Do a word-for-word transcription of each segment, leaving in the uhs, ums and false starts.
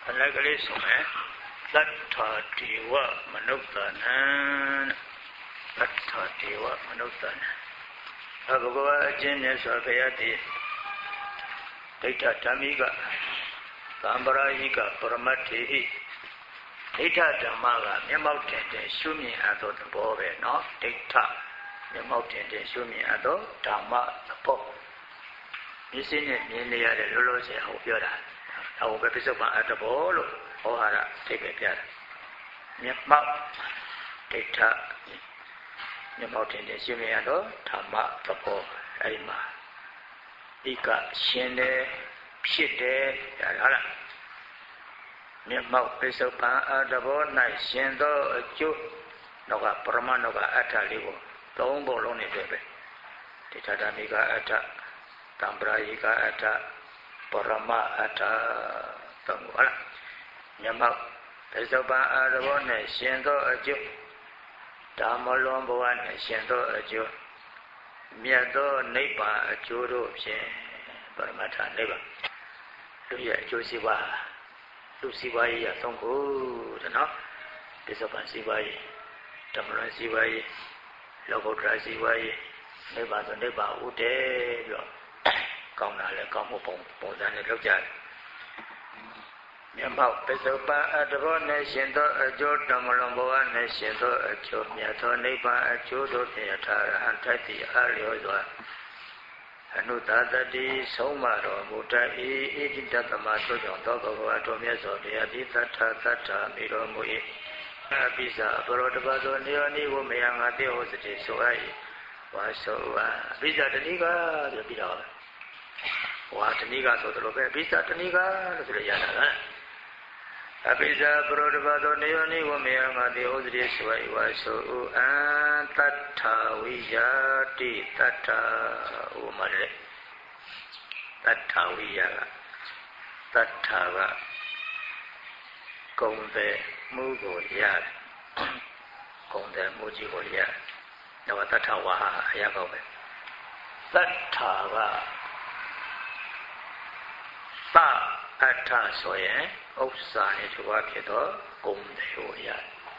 အလက်ကလေးဆိုမယ်သတ္ထာဒေဝမနုဿာနံသတ္ထာဒေဝမနုဿာနံအဘဂဝါအချင်းမြတ်စွာဘုရားတည်းဒိဋ္ဌဓမ္မိကသံပရာဟိကပရမတ္ထေဟိဒိဋ္ဌဓမ္မကမျက်မှောက်တင်တင်ရှုမြင်အပ်သောသဘောပဲနော်ဒိဋ္ဌမျက်မှောက်တင်တင်ရှုမြင်အပ်သောဓမ္မသဘောမျက်စိနဲ့မြင်နေရတဲ့လောလောဆယ်ဟောပြောတာဒါကိုပဲပြစ္ဆုတ်ပန်အတ္တဘောလို့ဟောဟာရသိပဲပြတာမျက်မှောက်ဒိဋ္ဌမျက်မှောက်တင်တင်ရှုမြင်ရသောဓမ္မသဘောအဲဒီမှာဤကရှင်တယ်ဖြစ်တယ်ဒါဟုတ်လားမျက်မှောက်ပြစ္ဆုတ်ပန်အတ္တဘော၌ရှင်သောအကျိုးတော့ကပရမနောကအတ္တလေးကိုသုံးပုံလုံးနေပဲပဲဒိဋ္ဌဓမ္မိကအတ္တတံပရာယိကအတ္တပရမအတ္တသုံးခုဟုတ်လားမျက်မှောက်ပြစ္ဆုတ်ပန်အတ္တဘော၌ရှင်သောအကျိုးဓမ္မလွန်ဘဝ၌ရှင်သောအကျိုးမြတ်သောနိဗ္ဗာန်အကျိုးတို့ဖြင့်ပရမတ္ထနိဗ္ဗာန်လူရဲ့အကျိုးစီးပွားလူစီးပွားရေးရသုံးခုတဲ့နော်ပြစ္ဆုတ်ပန်စီးပွားရေးဓမ္မလွန်စီးပွားရေးလောကုတ္တရာစီးပွားရေးနိဗ္ဗာန်ဆိုနိဗ္ဗာန်ဥတည်ပြီးတော့ကောင်းတာလည်းကောင်းမှုပုံပုံစံနဲ့လောက်ကြတယ်မျက်မှောက်ပြစ္ဆုတ်ပန်အတ္တဘော၌ရှင်သောအကျိုးဓမ္မလွန်ဘဝ၌ရှင်သောအကျိုးမြတ်သောနိဗ္ဗာန်အကျိုးတို့ဖြင့်ယထာရဟံထိုက်သည့်အားလျော်စွာအနုတတတိဆုံးမတော်မူတတ်၏ဣတိတသမသောကြောင့်သောဘဂဝါတော်မြတ်စွာဘုရားသည်သတ္ထသတ္ထမိတော်မူ၏အပိစာဘရောတပတ်သောနေယောနိဝမယံငါတေဟောစတိဆိုအပ်၏ဝါဆိုဝါအပိစာတဏိကဆိုပြီးတော့ဝါတဏိကဆိုတော့ပဲအပိစာတဏိကလို့ဆိုရရတာလားအပိစာပရောတပတ်သောနေယောနိဝမယံငါတေဟောစတိဆိုအပ်၏ဝါဆိုအံတတ္ထဝိယာတိတတ္ထဥမလေတတ္ထဝိယာကတတ္ထကကုံတဲ့မှုကိုရတယ်ကုံတဲ့မှုကြီးကိုရတယ်တော့တတ္ထဝါဟာအရာကောင်းပဲတတ္ထကသအတ္ထဆိုရင်ဥစ္စာနဲ့တူပါဖြစ်တော့ကုံတဲ့ကိုရတယ်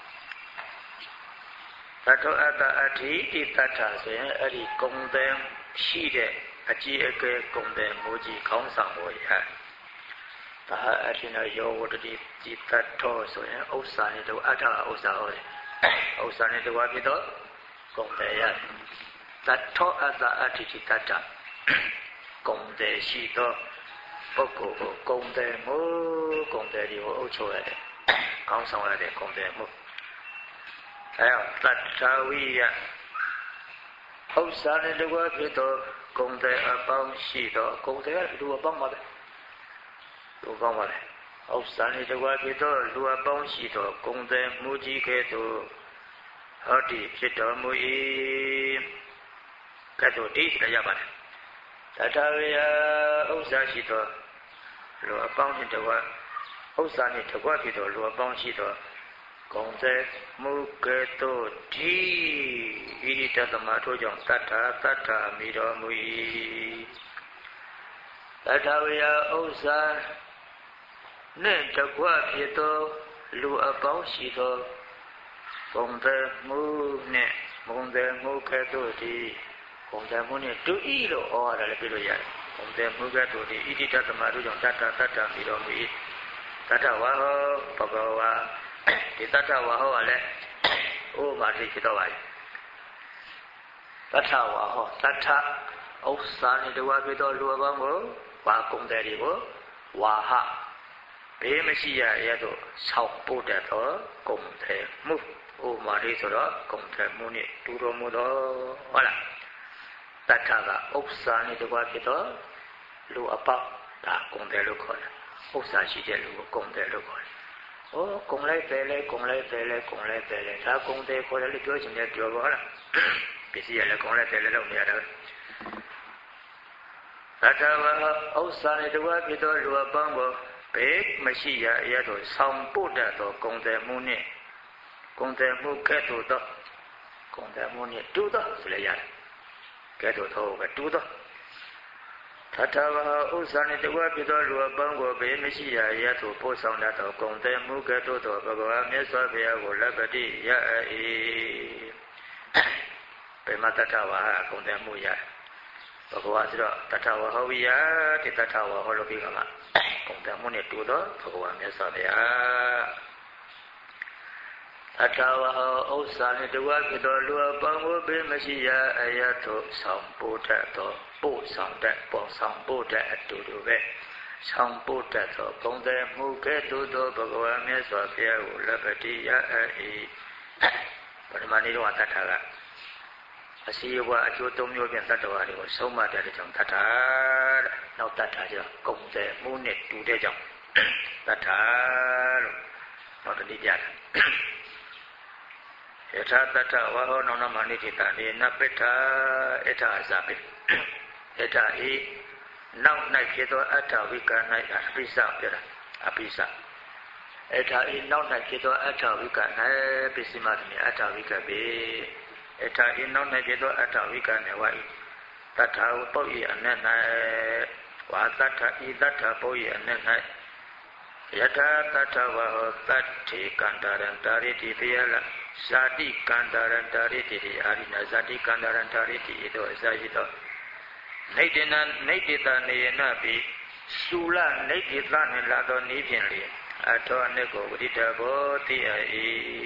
တတ္ထအတ္တအဋ္ဌိတိတတ္ထဆိုရင်အဲ့ဒီကုံတဲ့ရှိတဲ့အကြီးအကဲကုံတဲ့မှုကြီးခေါင်းဆောင်ကိုရတယ်ဒါအထင်တော့ယောဝတ္တိจิตတ္ထောဆိုရင်ဥစ္စာနဲ့တူအတ္ထဥစ္စာဟောတယ်ဥစ္စာနဲ့တူပါဖြစ်တော့ကုံတယ်ရတတ္ထောအတ္တအဋ္ဌိတိတတ္ထကုံတယ်ရှိသောပုဂ္ဂိုလ်ကိုကုံတယ်မှုကုံတယ်ဒီကိုအုပ်ချုပ်ရတယ်ခေါင်းဆောင်ရတဲ့ကုံတယ်မှုအဲတတ္ထဝိယဥစ္စာနဲ့တူပါဖြစ်တော့ကုံတယ်အပေါင်းရှိတော့ကုံတယ်ကလူအပေါင်းပါပဲလူကောင်းပါလေဥစ္စာနဲ့တကွာဖြစ်တော့လူအပေါင်းရှိတော့ဂုံတယ်မူကြီးကဲ့သို့ဟောတိဖြစ်တော်မူ၏ကဲ့သို့ဒီရပါတယ်တထဝေယဥစ္စာရှိတော့လူအပေါင်းနဲ့တကွာဥစ္စာနဲ့တကွာဖြစ်တော့လူအပေါင်းရှိတော့ဂုံတယ်မူကဲ့သို့ဒီဣတိတသမထို့ကြောင့်တတ္ထတတ္ထမိတော်မူ၏တထဝေယဥစ္စာနဲ့တကွဖြစ်သောလူအပေါင်းရှိသောဂုံတယ်မှုနဲ့ဂုံတယ်မှုကဲ့သို့ဒီဂုံတယ်မှုနဲ့တူဤလို့ဟောရတယ်လည်းပြလို့ရတယ်ဂုံတယ်မှုကဲ့သို့ဒီဣတိတသမတို့ကြောင့်တတ္တတတ္တပြီးတော်မူ၏တတ္တဝါဟောဘဂဝါဒီတတ္တဝါဟောကလည်းဥပမာသိဖြစ်တော့ပါလေတတ္ထဝါဟောတတ္ထဥစ္စာနဲ့တကွဖြစ်သောလူအပေါင်းကိုဝါဂုံတယ်တွေကိုဝါဟဘေးမရှိရရဲ့သို့ဆောက်ပို့တတ်သောဂုံတယ်မှုဥမာလေးဆိုတော့ဂုံတယ်မှုနဲ့တူတော်မူတော့ဟုတ်လားတတ္ထကဥစ္စာနဲ့တကွာဖြစ်တော့လူအပေါက်ဒါဂုံတယ်လို့ခေါ်တယ်ဥစ္စာရှိတဲ့လူကိုဂုံတယ်လို့ခေါ်တယ်ဟောဂုံလိုက်တယ်လေဂုံလိုက်တယ်လေဂုံလိုက်တယ်လေဒါဂုံတယ်ခေါ်တယ်လို့ပြောချင်တယ်ပြောပါဟုတ်လားပစ္စည်းရလည်းဂုံလိုက်တယ်လေလို့နေရတာတတ္ထဝဥစ္စာနဲ့တကွာဖြစ်တော့လူအပေါင်းကိုဘေးမရှိရအရတော့ဆောင်းပို့တတ်သောဂုံတယ်မှုနဲ့ဂုံတယ်မှုကဲ့သို့သောဂုံတယ်မှုနဲ့တူသောဆိုလည်းရတယ်ကဲ့သို့သောပဲတူသောထ Tatawa Usani the Wapido, Bongo, Bemishi, Yato, Posanda, Conte, Mugato, Baba, Mesavia, Labadi, Ya e Pematatawa, Conte Muya, Baba, Tatawa Hovia, Tatawa Holobigama, Conte Munitudo, Baba Mesavia. Atawa Usani the Wapido, Bongo, Bemishi, Yato, Samputa. ပို့ဆောင်တဲ့ပေါ်ဆောင်ပို့တဲ့အတူတူပဲဆောင်ပို့တဲ့သောပုံသေးမှုကဲ့သို့သောဘဂဝါမြတ်စွာဘုရားကိုလက်ပတိရအေပထမနေ့တော့တတ်တာကအစီအဝါအကျိုးသုံးမျိုးဖြင့်တတ္တဝါတွေကိုဆုံးမတဲ့ကြောင့်တတ်တာတဲ့နောက်တတ်တာကျတော့ဂုံသေးမှုနဲ့တူတဲ့ကြောင့်တတ်တာလို့နောက်တနည်းပြတယ်ယထာတတ္တဝါဟောနောနမနိတိတံနေနပိဋ္ဌာအထာအစပိအထာဤနောက်၌ဖြစ်သောအထာဝိက၌အပိစပြတာအပိစအထာဤနောက်၌ဖြစ်သောအထာဝိက၌ပစ္စည်းမတိအထာဝိကပေအထာဤနောက်၌ဖြစ်သောအထာဝိက၌ဝါဤတထာဝပုတ်ဤအနက်၌ဝါတထာဤတထာပုတ်ဤအနက်၌ယထာတထာဝဟောတတ္ထေကန္တာရံတာရိတိပိယလဇာတိကန္တာရံတာရိတိအာရိနာဇာတိကန္တာရံတာရိတိဤသို့အစရှိသောနေတနာနေတတနေယနာပိသုလနေတတနှင့်လာသောနည်းဖြင့်လေအထောအနစ်ကိုဝိတ္တဘောတိယဤ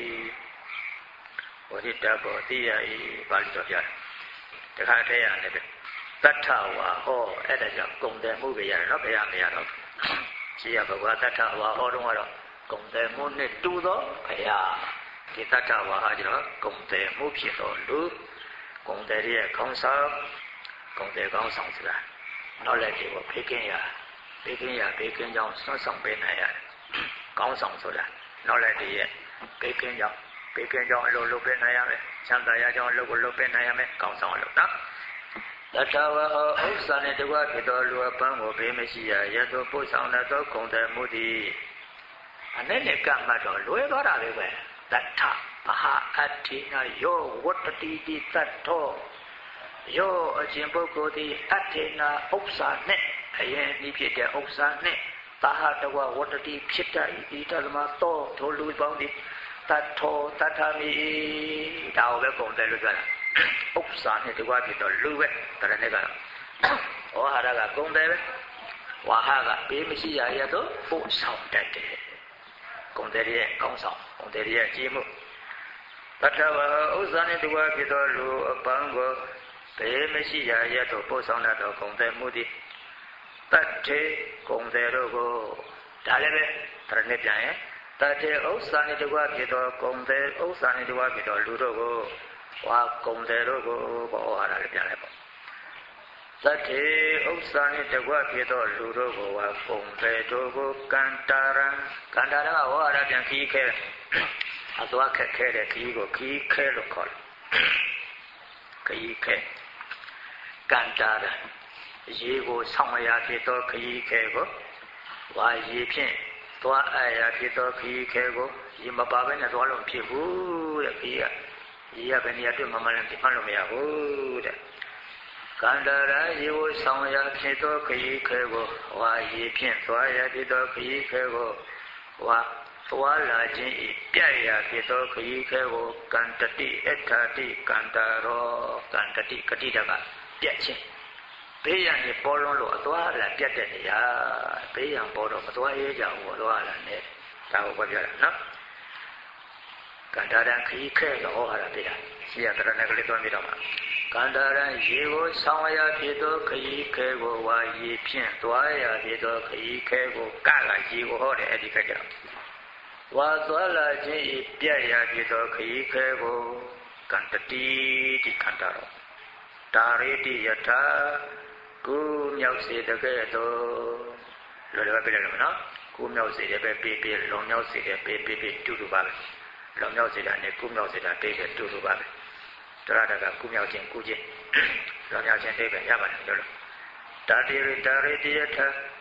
ဝိတ္တဘောတိယဤပါဠိတော်ပြတယ်တခါတည်းရတယ်တထဝါဟောအဲ့ဒါကြောင့်ဂုံတယ်မှုပဲရတယ်နော်ဘယ်ရမရတော့ရှိရဘဂဝါတထဝါဟောတော့ကတော့ဂုံတယ်မှုနဲ့တူသောဘုရားဒီတထဝါဟာကျတော့ဂုံတယ်မှုဖြစ်တော်လူဂုံတယ်ရဲ့ခေါင်းဆောင်ဂုံတယ်ခေါင်းဆောင်ဆိုတာနောက်လည်းဒီကိုဖေးကင်းရဖေးကင်းရဖေးကင်းကြောင်းဆွတ်ဆောင်ပေးနိုင်ရတယ်ခေါင်းဆောင်ဆိုတာနောက်လည်းဒီရဲ့ဖေးကင်းကြောင်းဖေးကင်းကြောင်းအလုပ်လုပ်ပေးနိုင်ရမယ်ချမ်းသာရကြောင်းအလုပ်ကိုလုပ်ပေးနိုင်ရမယ်ခေါင်းဆောင်အလုပ်နော်တထဝါဥစ္စာနဲ့တကွဖြစ်တော်လူအပန်းကိုဘေးမရှိရရသောပို့ဆောင်သောဂုံတယ်မှုသည်အနဲ့နဲ့ကမှတ်တော့လွဲသွားတာပဲပဲတထမဟာအတ္တိနာယောဝတ္တိတိတတ္ထောယောအရှင်ပုဂ္ဂိုလ်သည်အတ္တိနာဥစ္စာနဲ့အရင်ဤဖြစ်တဲ့ဥစ္စာနဲ့သဟတဝဝတ္တိဖြစ်တတ်ဤတသမသောထိုလူပေါင်းသည်တတ္ထောတထမိဒါပဲဂုံတယ်လို့ပြောတာဥစ္စာနဲ့တကွာဖြစ်တော့လူပဲတရနဲ့ကဩဟာရကဂုံတယ်ပဲဝါဟကဘေးမရှိရရတော့ပို့ဆောင်တတ်တယ်ဂုံတယ်ရဲ့ကောင်းဆောင်ဂုံတယ်ရဲ့အကြီးမှုတထဝဥစ္စာနဲ့တကွာဖြစ်တော့လူအပန်းကိုဘေးမရှိရရတော့ပို့ဆောင်တတ်တော့ဂုံတယ်မှုသည်တတ္ထေဂုံတယ်တို့ကိုဒါလည်းပဲတရနဲ့ပြန်ရင်တတ္ထေဥစ္စာနဲ့တကွာဖြစ်တော့ဂုံတယ်ဥစ္စာနဲ့တကွာဖြစ်တော့လူတို့ကိုဝါကုံတယ်တို့ကိုဘောဟာရလည်းပြန်လိုက်ပေါ့သတ္ထေဥစ္စာနှင့်တကွဖြစ်သောလူတို့ကိုဝါကုံတယ်တို့ကိုကန္တာရံကန္တာရကဝါရပြန်ခီးခဲအသွားခက်ခဲတဲ့ခီးကိုခီးခဲလို့ခေါ်တယ်ခီးခဲကန္တာရံရေကိုဆောင်ရဖြစ်သောခီးခဲကိုဝါရေဖြင့်သွားအရာဖြစ်သောခီးခဲကိုရေမပါဘဲနဲ့သွားလို့ဖြစ်ဘူးတဲ့ခီးကဒီရဘယ်နေရာတွေ့မှမလဲသိမှလို့မရဘူးတဲ့ကန္တာရရေကိုဆောင်ရဖြစ်သောခရီးခဲကိုဝါရေဖြင့်သွားရဖြစ်သောခရီးခဲကိုဝါသွားလာခြင်းဤပြည့်ရဖြစ်သောခရီးခဲကိုကန္တတိအထာတိကန္တာရောကန္တတိကတိတကပြည့်ခြင်းဘေးရန်နေပေါ်လွန်းလို့အသွားလာပြတ်တဲ့နေရာဘေးရန်ပေါ်တော့မသွားရဲကြဘူးအသွားလာနဲ့ဒါကိုပြောတာနော်ကန္တာရံခရီးခဲတော့ဟောတာပြတာရှိရတရဏကလေးသွားပြီးတော့မှာကန္တာရံရေကိုဆောင်ရဖြစ်သောခရီးခဲကိုဝါရေဖြင့်သွားရဖြစ်သောခရီးခဲကိုကကရေကိုဟောတယ်အဲ့ဒီခက်ကြတော့ဝါသွားလာခြင်းဤပြည့်ရဖြစ်သောခရီးခဲကိုကန္တတိတိကန္တာရောတာရိတိယထာကိုမြောက်စေတကဲ့သို့လောလောပြလိုက်လို့နော်ကိုမြောက်စေတယ်ပဲပြေးပြေးလုံမြောက်စေတယ်ပြေးပြေးပြေးတူတူပါပဲလောင်မြောက်စေတာနဲ့ကုမြောက်စေတာတိတ်ပဲတူတူပါပဲတရတကကုမြောက်ခြင်းကုခြင်းလောင်မြောက်ခြင်းတိတ်ပဲရပါတယ်လို့တာတိရတာရိတိယထ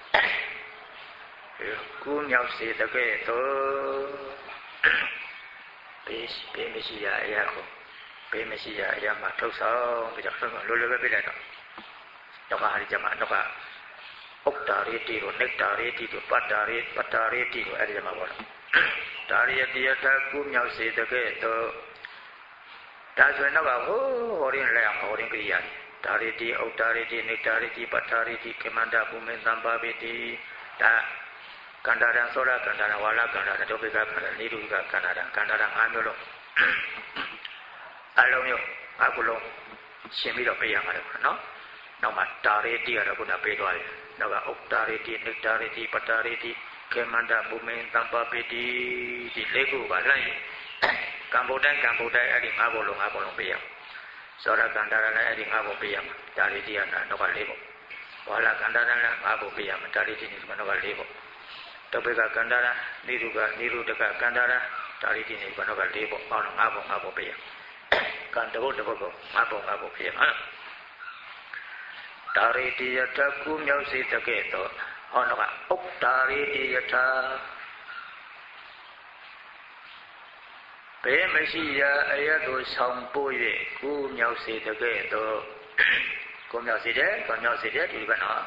ကုမြောက်စေတကဲ့သို့ဘေးဘေးမရှိရအရာကိုဘေးမရှိရအရာမှာထုတ်ဆောင်ပြီးတော့လောလောပဲပြလိုက်တော့တော့ဟာဒီကျမတော့က Uktariti to nectariti to patari patariti to adjama bola. Tariyati yata kumyau se take to daswe naga ho horin layam horin kriya. Tariti uktariti nectariti patariti kemanda bumen sambhaviti ta kandaran sola kandaran wala kandaran topika kandaran niruka kandaran kandaran amyolo. Along yo akulong shimiro peyamare no. Now ma tariti ara kuna pedwale. Naga uktariti nectariti patariti kemanda bumen sambhaviti di legu balai. Kambodan kambodan adi ngabolo ngabolo peyam. Sola kandaran adi ngabo peyam. Tariti ana noka lebo. Wala kandaran ngabo peyam. Tariti ni noka lebo. Topika kandaran niruka nirudaka kandaran tariti ni noka lebo. Ono ngabo ngabo peyam. Kandabo dabo ngabo ngabo peyam. Tariti yata kumyau si taketo ono ka uktariti yata pe masiya ayato sampo ye kumyau si taketo kumyau si de kumyau si de di bana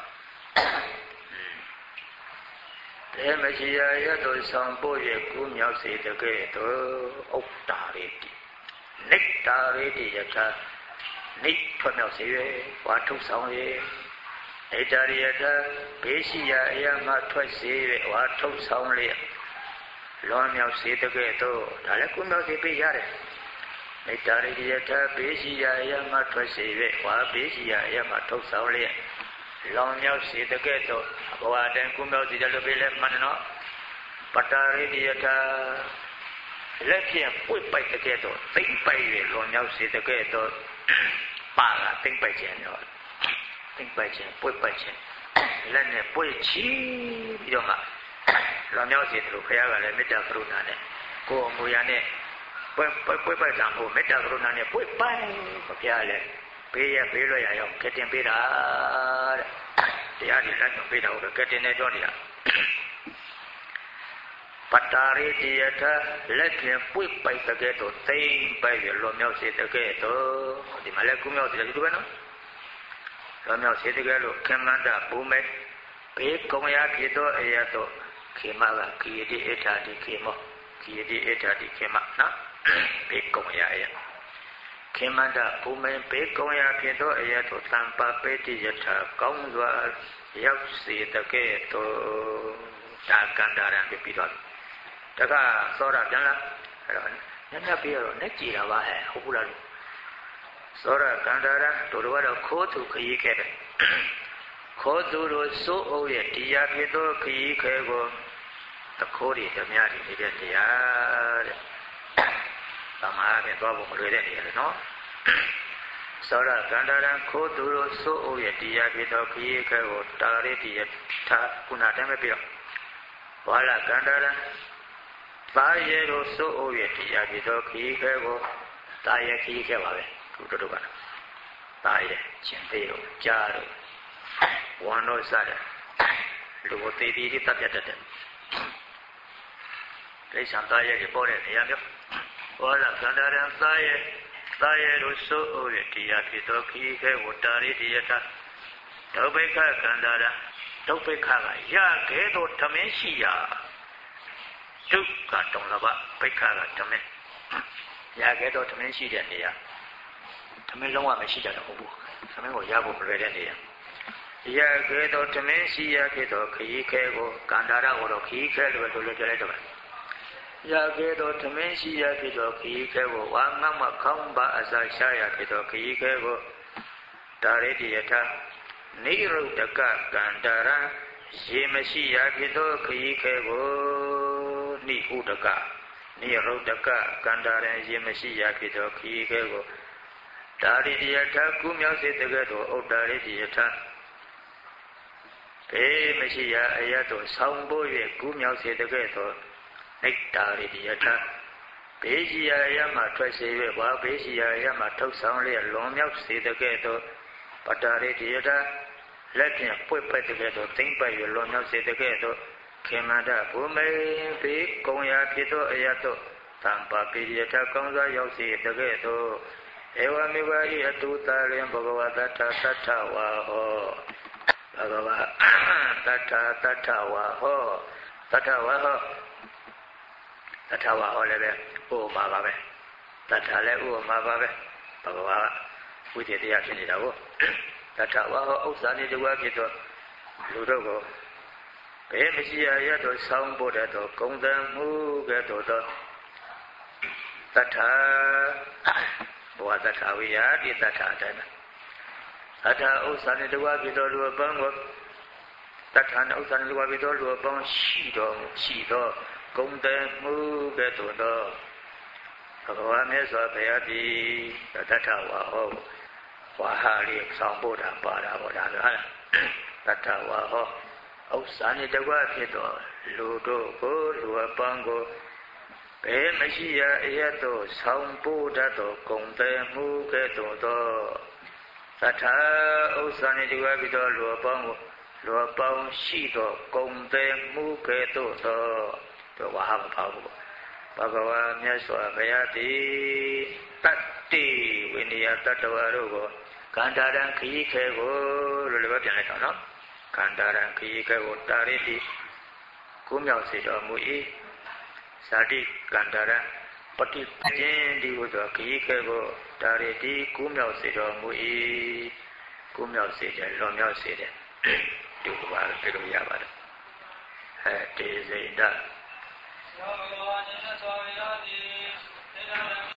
pe masiya ayato sampo ye kumyau si taketo uktariti nectariti yata Nick from your say, what took some way. Etariata, Pesia, Yama, twice say, what took some lay. Long of say the ghetto, Talacuno de Payare. Etariata, Pesia, Yama, twice say, what Pesia, Yama, took some lay. Long of say the ghetto, what and Kumo did a little bit manano. Patariata, let him put by the ghetto, think by it, long of say the ghetto. Para think by general, think by gen, put by gen, let me put chi, Yoma. Lamiosi through Kayala, Meta Brunane, go Muyane, put by example, Meta Brunane, put by Kapiale, pay a pillow, getting better. The other land of Peter, getting a Donia. Patari theatre, let him put by the ghetto, saying by the Romeo said the ghetto, the Malacumio, the Lugano. Romeo said the ghetto, Kamanda, Bume, Pay Komayaki, Eato, Kimaga, Kiedi Eta di Kimo, Kiedi Eta di Kimana, Pay Komaya. Kimanda, Bume, Pay Komayaki, Eato, Tampa, Petty Yata, Kongwa, Yapsi, the ghetto, Takandara, and the Pidon. Taka Sora Jana, Nanapiro, Netia, Hula Sora Kandara, Torua, Kotu Kike. Kotu so oh yet, Yakido Kiko, the Kodi, the Miati, the Yard. Sama and Bobo Redden, no? Sora Kandara, Kotu so oh yet, Yakido Kiko, Tariti, Takunatame. Wala Kandara. Fire so oh yet, Yakido Kiko, Taya Kika, Kutuban. Taya, Chimpero, Jaro. One or Sada. Look, they did it at the They Santaya reported Yamio. Wala Kandara and Taya, Taya so oh yet, Yakido Kiko, Tari Dieta. Tobeka Kandara, Topeka, Yakedo Tamesia. Two carton lava, Pekara Tame. Yagedo Tamensi and Nia. Tameloma Messida Hobu. Samuel Yabu Redenia. Yagedo Tamensi Yagedo Kiko, Kandara or Kiko to look at it. Yagedo Tamensi Yagedo Kiko, one Mama Kamba as I say Yagedo Kiko, Taredieta, Nero the Kandara, Jimesi Yagedo Kiko. Ni Udaka, Ni Rodaka, Kandara and Yemesi Yakido, Kiko, Dari Diata, Kumia said the ghetto, O Dari Diata. Eh, Messia, Ayato, Sambo, Kumia said the ghetto, Nectari Diata. Pesia Yama, Tracy, Wa Pesia Yama, took soundly a long milk, said the ghetto, Patari Diata. Let him put by the ghetto, think by your long milk, said the ghetto. Kemada Bume, Big Konya Pito Ayato, Tampa Pediata Konga Yosi, the ghetto, Ewa Miwari, a two Talian Bogawata Tatawa. ဘဂဝါတတ္ထတတ္ထဝါဟောတတ္ထဝါဟောတတ္ထဝါဟောလည်းပဲဥပမာပါပဲတတ္ထလည်းဥပမာပါပဲဘဂဝါဝိသေတရားဖြစ်နေတာကိုတတ္ထဝါဟောဥစ္စာနေတကွာဖြစ်တော့လူတို့ကိုဘယ်မရှိရရတော့ဆောင်းဖို့တဲ့တော့ဂုံတန်မှုကဲ့သို့သောတတ္ထဘောတတ္ထဝိယတိတတ္ထအတိုင်းတတ္ထဥစ္စာနေတကွာဖြစ်တော့လူအပေါင်းကိုတတ္ထနဲ့ဥစ္စာနဲ့တကွာဖြစ်တော့လူအပေါင်းရှိတော်ရှိတော့ဂုံတန်မှုကဲ့သို့သောဘဂဝါမြတ်စွာဘုရားသည်တတ္ထဝါဟောဝါဟာလေးဆောင်းဖို့တာပါတာဟောတာဟာတတ္ထဝါဟောဥစ္စာနေတကွဖြစ်တော့လူတို့ကိုလူအပေါင်းကိုဘယ်မရှိရအရသောဆောင်းဖို့တတ်သောဂုံတန်မှုကဲ့သို့သောတထဥစ္စာနေတကွဖြစ်တော့လူအပေါင်းကိုလူအပေါင်းရှိသောဂုံတန်မှုကဲ့သို့သောတော့ဝါဟာမပါဘူးဘဂဝါမြတ်စွာဘုရားသည်တတ္တိဝိနည်းတတ္တဝါတို့ကိုကန္တာရံခရီးခဲကိုလို့လည်းပြန်လိုက်တော့နော်ကန္တာရံခရီးခဲကိုတာရတိကိုမြောက်စေတော်မူ၏ဇာတိကန္တာရံပฏิပခြင်းဒီဟုသောခရီးခဲကိုတာရတိကိုမြောက်စေတော်မူ၏ကိုမြောက်စေတယ်လွန်မြောက်စေတယ်ဒီလိုပါပြေလို့ရပါတယ်အဲဒီစိတ်ဓာတ်